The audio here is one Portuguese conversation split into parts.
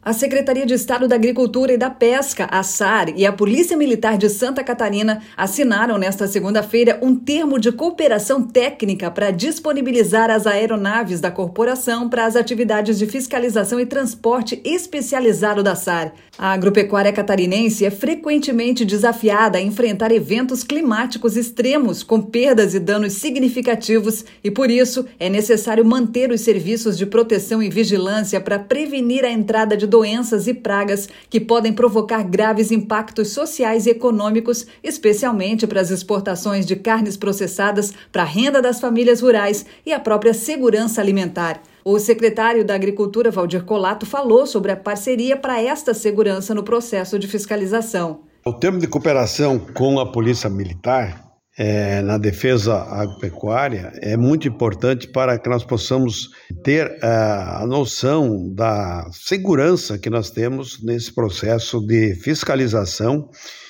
A Secretaria de Estado da Agricultura e da Pesca, a SAR, e a Polícia Militar de Santa Catarina assinaram nesta segunda-feira um termo de cooperação técnica para disponibilizar as aeronaves da corporação para as atividades de fiscalização e transporte especializado da SAR. A agropecuária catarinense é frequentemente desafiada a enfrentar eventos climáticos extremos com perdas e danos significativos e, por isso, é necessário manter os serviços de proteção e vigilância para prevenir a entrada de doenças e pragas que podem provocar graves impactos sociais e econômicos, especialmente para as exportações de carnes processadas para a renda das famílias rurais e a própria segurança alimentar. O secretário da Agricultura, Valdir Colato, falou sobre a parceria para esta segurança no processo de fiscalização. O termo de cooperação com a Polícia Militar na defesa agropecuária é muito importante para que nós possamos ter a noção da segurança que nós temos nesse processo de fiscalização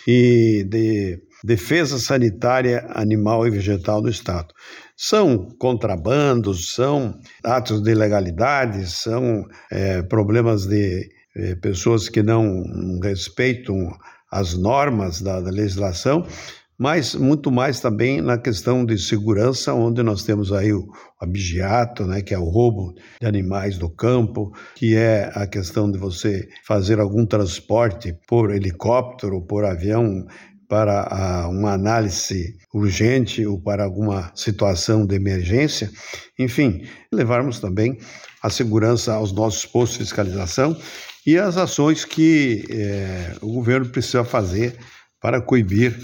e de defesa sanitária animal e vegetal do Estado. São contrabandos, são atos de ilegalidade, são problemas de pessoas que não respeitam as normas da legislação, mas muito mais também na questão de segurança, onde nós temos aí o abigeato, né, que é o roubo de animais do campo, que é a questão de você fazer algum transporte por helicóptero, por avião, para uma análise urgente ou para alguma situação de emergência. Enfim, levarmos também a segurança aos nossos postos de fiscalização e as ações que o governo precisa fazer para coibir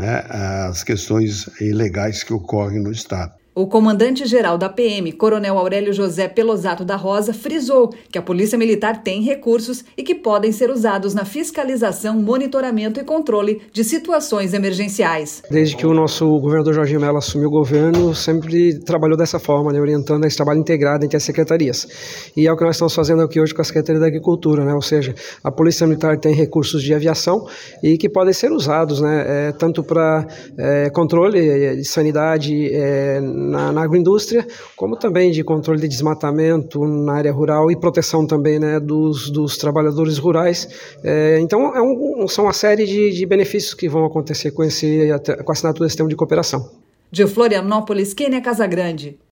as questões ilegais que ocorrem no Estado. O comandante-geral da PM, Coronel Aurélio José Pelosato da Rosa, frisou que a Polícia Militar tem recursos e que podem ser usados na fiscalização, monitoramento e controle de situações emergenciais. Desde que o nosso governador Jorginho Mello assumiu o governo, sempre trabalhou dessa forma, orientando esse trabalho integrado entre as secretarias. E é o que nós estamos fazendo aqui hoje com a Secretaria da Agricultura, ou seja, a Polícia Militar tem recursos de aviação e que podem ser usados, tanto para controle de sanidade na agroindústria, como também de controle de desmatamento na área rural e proteção também dos trabalhadores rurais. Então, são uma série de benefícios que vão acontecer com a assinatura desse termo de cooperação. De Florianópolis, Kênia Casagrande.